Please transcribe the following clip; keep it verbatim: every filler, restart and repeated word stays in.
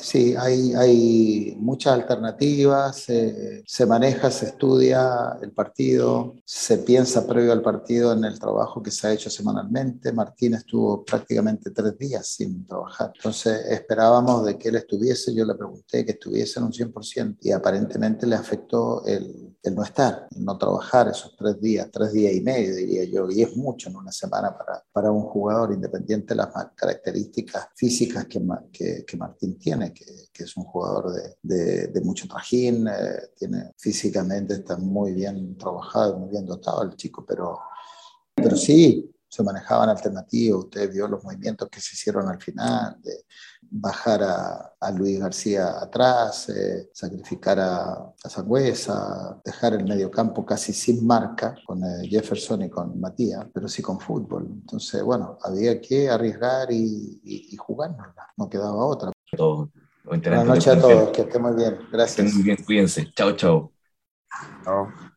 sí, hay, hay muchas alternativas, eh, se maneja, se estudia el partido, se piensa previo al partido en el trabajo que se ha hecho semanalmente. Martín estuvo prácticamente tres días sin trabajar, entonces esperábamos de que él estuviese, yo le pregunté que estuviese en un cien por ciento y aparentemente le afectó el, el no estar, el no trabajar esos tres días, tres días y medio diría yo, y es mucho en una semana para, para un jugador independiente de las características físicas que, que, que Martín tiene, que, que es un jugador de, de, de mucho trajín, eh, tiene, físicamente está muy bien trabajado, muy bien dotado el chico, pero, pero sí, se manejaban alternativas, usted vio los movimientos que se hicieron al final, de bajar a, a Luis García atrás, eh, sacrificar a, a Sangüesa, dejar el mediocampo casi sin marca con eh, Jefferson y con Matías, pero sí con fútbol. Entonces, bueno, había que arriesgar y, y, y jugárnosla, no quedaba otra. Todo. Lo Buenas entrenamiento de noches a plantel. todos, que estén muy bien, Que estén gracias. muy bien, cuídense. Chao, chao. Chao.